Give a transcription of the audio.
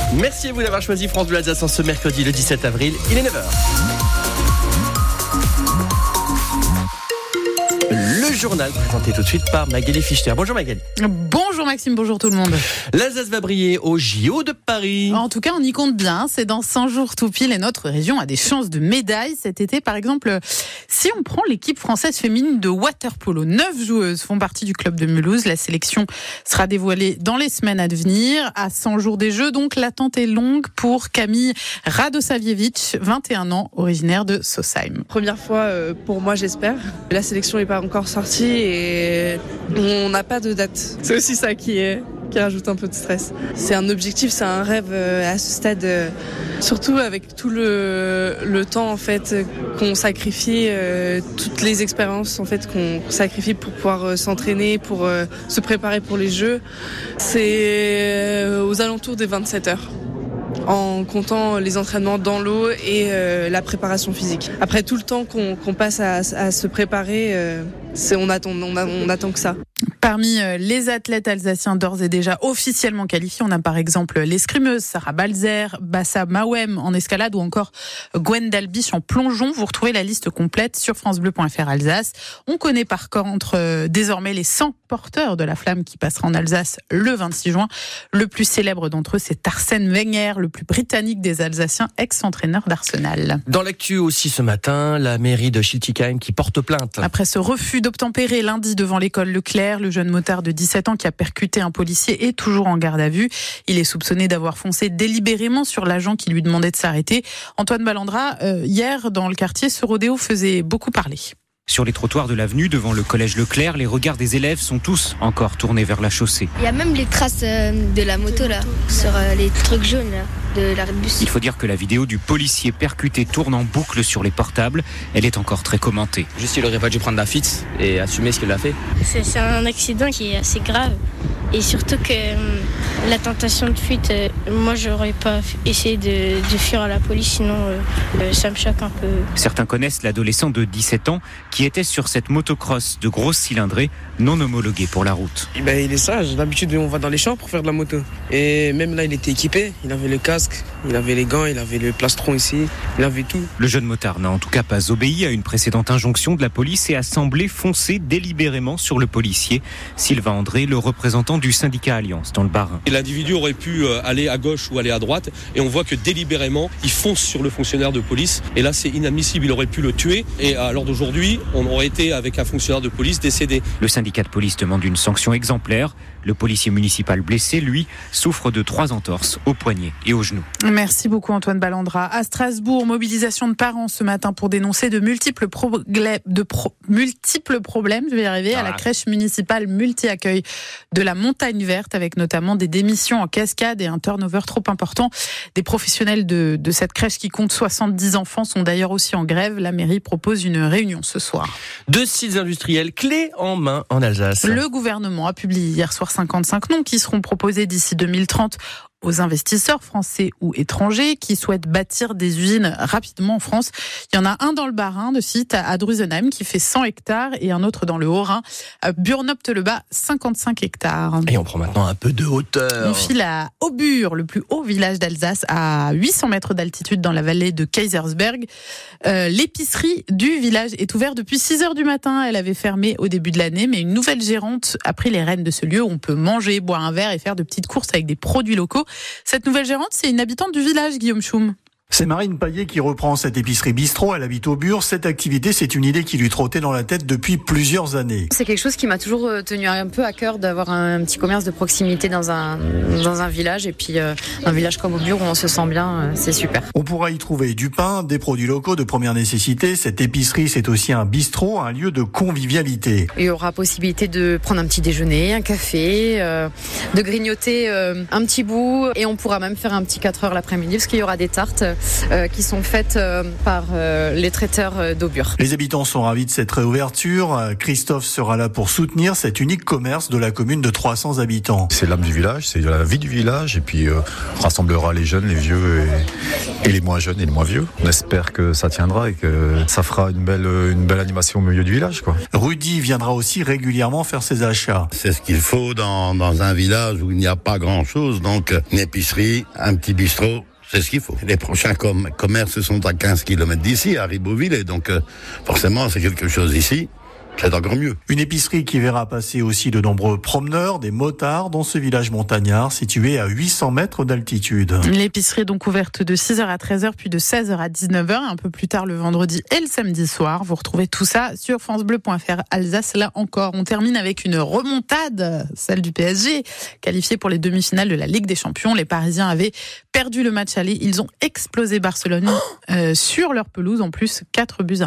Merci à vous d'avoir choisi France Bleu Alsace en ce mercredi le 17 avril. Il est 9h. Le journal présenté tout de suite par Magali Fichter. Bonjour Magali. Bonjour Maxime, bonjour tout le monde. L'Alsace va briller au JO de Paris. En tout cas, on y compte bien. C'est dans 100 jours tout pile et notre région a des chances de médailles cet été. Par exemple, si on prend l'équipe française féminine de water-polo, 9 joueuses font partie du club de Mulhouse. La sélection sera dévoilée dans les semaines à venir. À 100 jours des Jeux, donc l'attente est longue pour Camille Radosavljevic, 21 ans, originaire de Sausheim. Première fois pour moi, j'espère. La sélection n'est pas encore sortie et on n'a pas de date. C'est aussi ça qui rajoute un peu de stress. C'est un objectif, c'est un rêve à ce stade, surtout avec tout le temps en fait qu'on sacrifie, toutes les expériences en fait qu'on sacrifie pour pouvoir s'entraîner, pour se préparer pour les Jeux. C'est aux alentours des 27 heures. En comptant les entraînements dans l'eau et la préparation physique. Après tout le temps qu'on passe à se préparer, on attend que ça. Parmi les athlètes alsaciens d'ores et déjà officiellement qualifiés, on a par exemple l'escrimeuses Sarah Balzer, Bassa Mawem en escalade ou encore Gwen Dalbich en plongeon. Vous retrouvez la liste complète sur francebleu.fr Alsace. On connaît par contre désormais les 100 porteurs de la flamme qui passera en Alsace le 26 juin. Le plus célèbre d'entre eux, c'est Arsène Wenger, le plus britannique des Alsaciens, ex-entraîneur d'Arsenal. Dans l'actu aussi ce matin, la mairie de Schiltigheim qui porte plainte. Après ce refus d'obtempérer lundi devant l'école Leclerc, le jeune motard de 17 ans qui a percuté un policier est toujours en garde à vue. Il est soupçonné d'avoir foncé délibérément sur l'agent qui lui demandait de s'arrêter. Antoine Ballandra, hier dans le quartier, ce rodéo faisait beaucoup parler. Sur les trottoirs de l'avenue, devant le collège Leclerc, les regards des élèves sont tous encore tournés vers la chaussée. Il y a même les traces de la moto là, sur les trucs jaunes là, de l'arrêt de bus. Il faut dire que la vidéo du policier percuté tourne en boucle sur les portables. Elle est encore très commentée. Juste, il aurait pas dû prendre la fuite et assumer ce qu'il a fait. C'est un accident qui est assez grave. Et surtout que la tentation de fuite, moi j'aurais pas essayé de fuir à la police, sinon ça me choque un peu. Certains connaissent l'adolescent de 17 ans qui était sur cette motocross de grosse cylindrée non homologuée pour la route. Il est sage, d'habitude on va dans les champs pour faire de la moto. Et même là il était équipé, il avait le casque, il avait les gants, il avait le plastron ici, il avait tout. Le jeune motard n'a en tout cas pas obéi à une précédente injonction de la police et a semblé foncer délibérément sur le policier. Sylvain André, le représentant du syndicat Alliance dans le Bas-Rhin. L'individu aurait pu aller à gauche ou aller à droite et on voit que délibérément il fonce sur le fonctionnaire de police et là c'est inadmissible, il aurait pu le tuer et à l'heure d'aujourd'hui on aurait été avec un fonctionnaire de police décédé. Le syndicat de police demande une sanction exemplaire. Le policier municipal blessé, lui, souffre de 3 entorses au poignet et au genou. Merci beaucoup Antoine Ballandra. À Strasbourg, mobilisation de parents ce matin pour dénoncer de multiples problèmes, je vais y arriver, à la crèche municipale multi-accueil de la Montagne Verte, avec notamment des démissions en cascade et un turnover trop important. Des professionnels de cette crèche qui compte 70 enfants sont d'ailleurs aussi en grève. La mairie propose une réunion ce soir. 2 sites industriels clés en main en Alsace. Le gouvernement a publié hier soir 55 noms qui seront proposés d'ici 2030 aux investisseurs français ou étrangers qui souhaitent bâtir des usines rapidement en France. Il y en a un dans le Bas-Rhin, de site à Drusenheim, qui fait 100 hectares et un autre dans le Haut-Rhin, à Burnopte-le-Bas, 55 hectares. Et on prend maintenant un peu de hauteur. On file à Aubure, le plus haut village d'Alsace, à 800 mètres d'altitude dans la vallée de Kaisersberg. L'épicerie du village est ouverte depuis 6 heures du matin. Elle avait fermé au début de l'année, mais une nouvelle gérante a pris les rênes de ce lieu où on peut manger, boire un verre et faire de petites courses avec des produits locaux. Cette nouvelle gérante, c'est une habitante du village, Guillaume Choum. C'est Marine Paillet qui reprend cette épicerie bistrot. Elle habite Aubure. Cette activité, c'est une idée qui lui trottait dans la tête depuis plusieurs années. C'est quelque chose qui m'a toujours tenu un peu à cœur d'avoir un petit commerce de proximité dans un village. Et puis un village comme Aubure où on se sent bien, c'est super. On pourra y trouver du pain, des produits locaux de première nécessité. Cette épicerie, c'est aussi un bistrot, un lieu de convivialité. Il y aura possibilité de prendre un petit déjeuner, un café, de grignoter un petit bout. Et on pourra même faire un petit 4 heures l'après-midi parce qu'il y aura des tartes. qui sont faites par les traiteurs d'Aubure. Les habitants sont ravis de cette réouverture. Christophe sera là pour soutenir cet unique commerce de la commune de 300 habitants. C'est l'âme du village, c'est la vie du village et puis rassemblera les jeunes, les vieux et les moins jeunes et les moins vieux. On espère que ça tiendra et que ça fera une belle animation au milieu du village, quoi. Rudy viendra aussi régulièrement faire ses achats. C'est ce qu'il faut dans un village où il n'y a pas grand-chose, donc une épicerie, un petit bistrot. C'est ce qu'il faut. Les prochains commerces sont à 15 km d'ici, à Ribeauville, et donc forcément c'est quelque chose ici. C'est encore mieux. Une épicerie qui verra passer aussi de nombreux promeneurs, des motards dans ce village montagnard situé à 800 mètres d'altitude. L'épicerie est donc ouverte de 6h à 13h puis de 16h à 19h, un peu plus tard le vendredi et le samedi soir. Vous retrouvez tout ça sur francebleu.fr Alsace. Là encore, on termine avec une remontade, celle du PSG, qualifiée pour les demi-finales de la Ligue des Champions. Les Parisiens avaient perdu le match aller. Ils ont explosé Barcelone sur leur pelouse, en plus 4-1.